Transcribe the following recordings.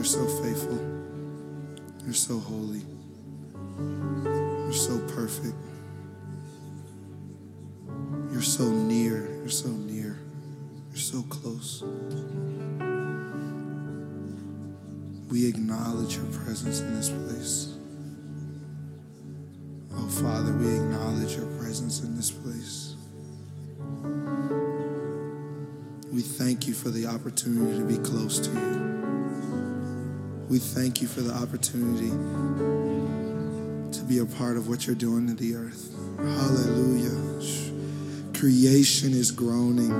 so faithful. You're so holy. You're so perfect. You're so near. You're so near. You're so close. We acknowledge your presence in this place. Oh, Father, we acknowledge your presence in this place. We thank you for the opportunity to be close to you. We thank you for the opportunity to be a part of what you're doing in the earth. Hallelujah. Creation is groaning,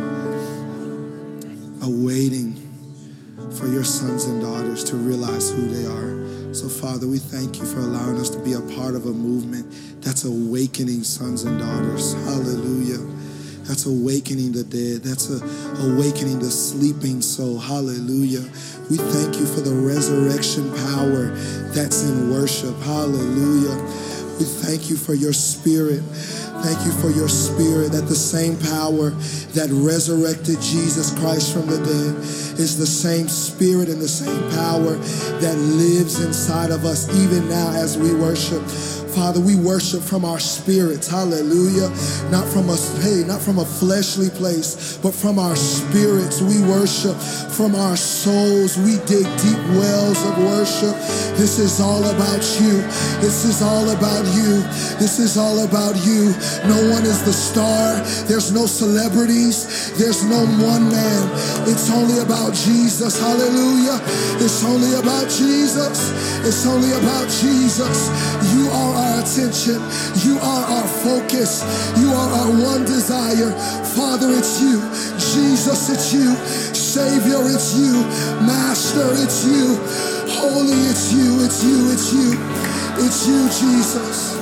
awaiting for your sons and daughters to realize who they are. So, Father, we thank you for allowing us to be a part of a movement that's awakening sons and daughters. Hallelujah. That's awakening the dead. That's awakening the sleeping soul. Hallelujah. We thank you for the resurrection power that's in worship. Hallelujah. We thank you for your spirit. Thank you for your spirit, that the same power that resurrected Jesus Christ from the dead is the same spirit and the same power that lives inside of us even now as we worship. Father, we worship from our spirits, hallelujah. Not from a fleshly place, but from our spirits. We worship from our souls. We dig deep wells of worship. This is all about you. This is all about you. This is all about you. No one is the star. There's no celebrities. There's no one man. It's only about Jesus, hallelujah. It's only about Jesus. It's only about Jesus. You are our attention. You are our focus. You are our one desire. Father, it's you. Jesus, it's you. Savior, it's you. Master, it's you. Holy, it's you. It's you. It's you. It's you, Jesus.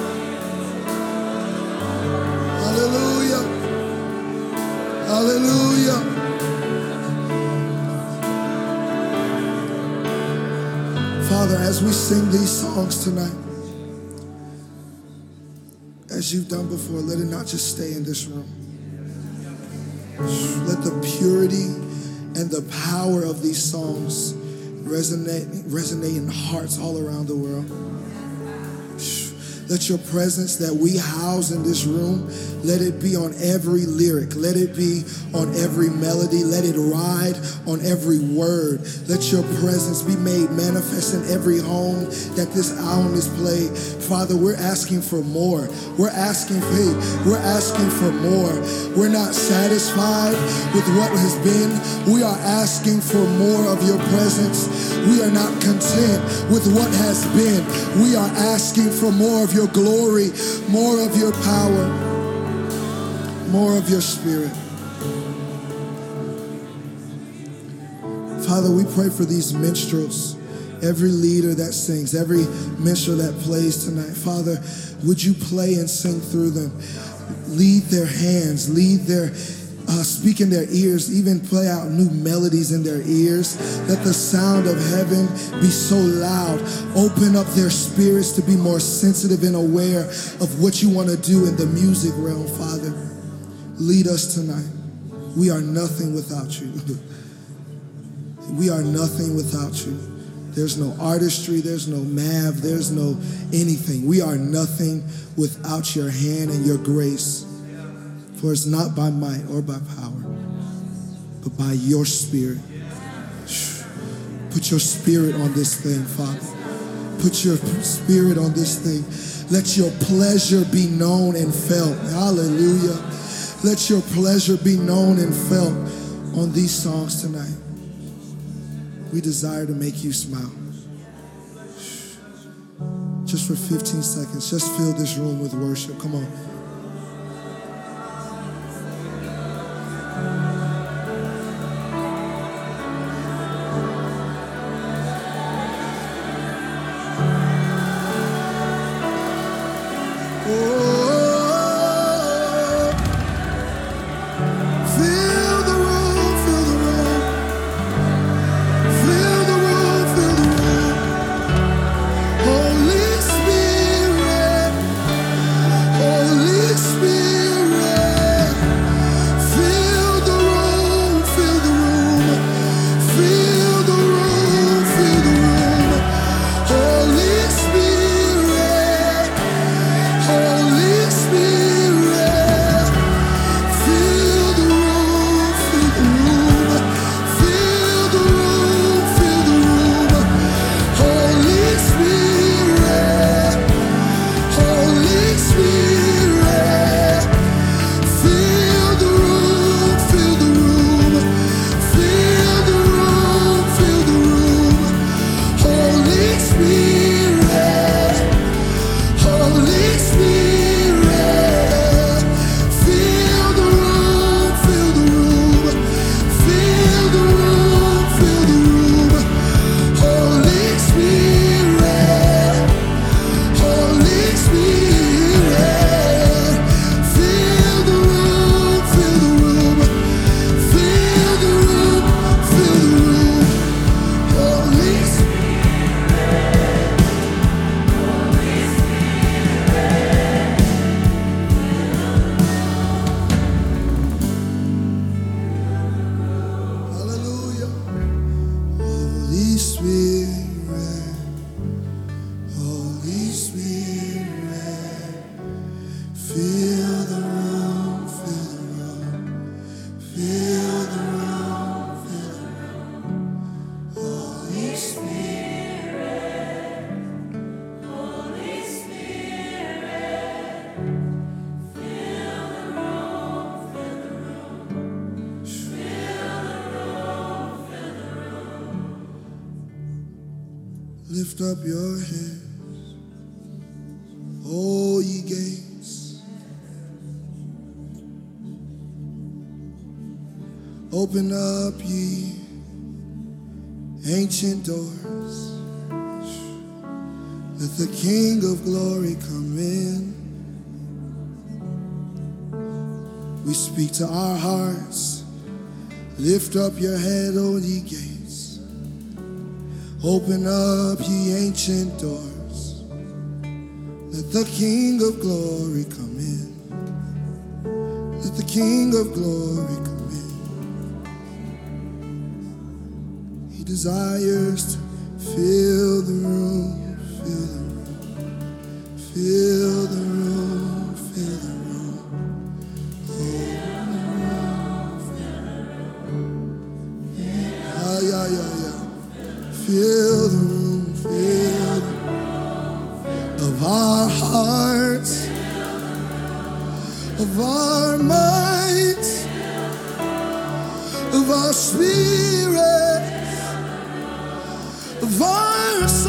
Hallelujah. Hallelujah. Father, as we sing these songs tonight, as you've done before, let it not just stay in this room. Let the purity and the power of these songs resonate in hearts all around the world. Let your presence that we house in this room, let it be on every lyric. Let it be on every melody. Let it ride on every word. Let your presence be made manifest in every home that this album is played. Father, we're asking for more. We're asking for more. We're not satisfied with what has been. We are asking for more of your presence. We are not content with what has been. We are asking for more of your glory, more of your power, more of your spirit. Father, we pray for these minstrels, every leader that sings, every minstrel that plays tonight. Father, would you play and sing through them? Lead their hands, lead their speak in their ears, even play out new melodies in their ears. Let the sound of heaven be so loud. Open up their spirits to be more sensitive and aware of what you want to do in the music realm, Father. Lead us tonight. We are nothing without you. We are nothing without you. There's no artistry, there's no math, there's no anything. We are nothing without your hand and your grace. For it's not by might or by power, but by your spirit. Put your spirit on this thing, Father. Put your spirit on this thing. Let your pleasure be known and felt. Hallelujah. Let your pleasure be known and felt on these songs tonight. We desire to make you smile. Just for 15 seconds, just fill this room with worship. Come on. Feel the Lift up your heads, O ye gates. Open up, ye ancient doors. Let the King of glory come in. We speak to our hearts. Lift up your head, O ye gates. Open up, ye ancient doors. Let the King of glory come in. Let the King of glory come in. He desires to fill the room, fill the room, fill the room, fill the room. Fill the room, fill the room of our hearts, of our minds, of our spirits, of our